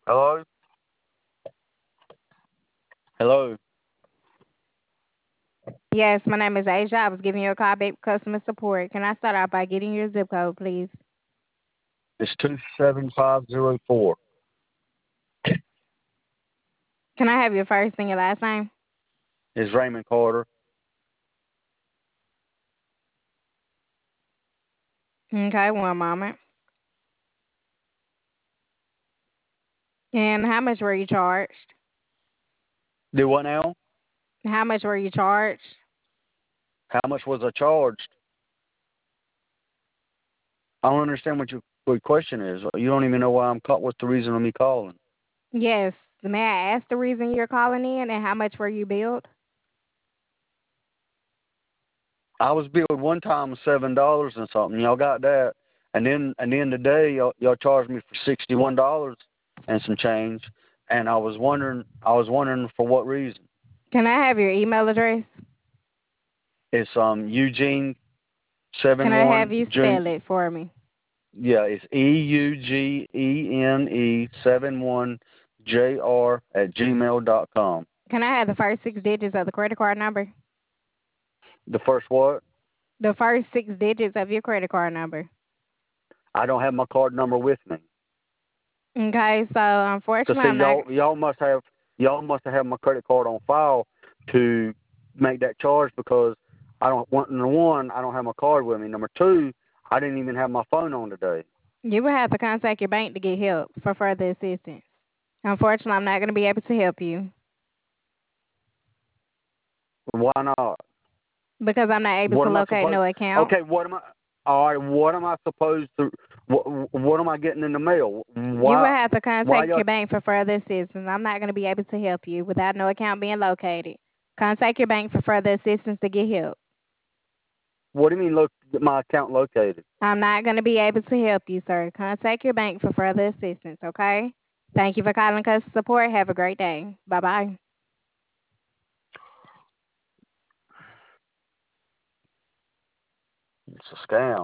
Hello? Hello? Yes, my name is Asia. I was giving you a call back customer support. Can I start out by getting your zip code, please? It's 27504. Can I have your first and your last name? It's Raymond Carter. Okay, one moment. And how much were you charged? Do what now? How much were you charged? How much was I charged? I don't understand what your question is. You don't even know why I'm caught. What's the reason of me calling? Yes. May I ask the reason you're calling in and how much were you billed? I was billed one time $7 and something. Y'all got that, and then today y'all charged me for $61 and some change. And I was wondering for what reason. Can I have your email address? It's Eugene Can I have 71 you June. spell it for me? Yeah, it's EUGENE71JR@gmail.com. Can I have the first six digits of the credit card number? The first what? The first six digits of your credit card number. I don't have my card number with me. Okay, so Cause unfortunately see, I'm not. y'all must have my credit card on file to make that charge because I don't want number one, I don't have my card with me. Number two, I didn't even have my phone on today. You will have to contact your bank to get help for further assistance. Unfortunately, I'm not going to be able to help you Why not? because I'm not able What to am I locate supposed? no account. Okay, what am I? All right, what am I supposed to? What am I getting in the mail? You will Why? have to Why contact y'all? your bank for further assistance. I'm not going to be able to help you without no account being located. Contact your bank for further assistance to get help. What do you mean? Look, get my account located. I'm not going to be able to help you, sir. Contact your bank for further assistance, okay? Thank you for calling customer support. Have a great day. Bye bye. It's a scam.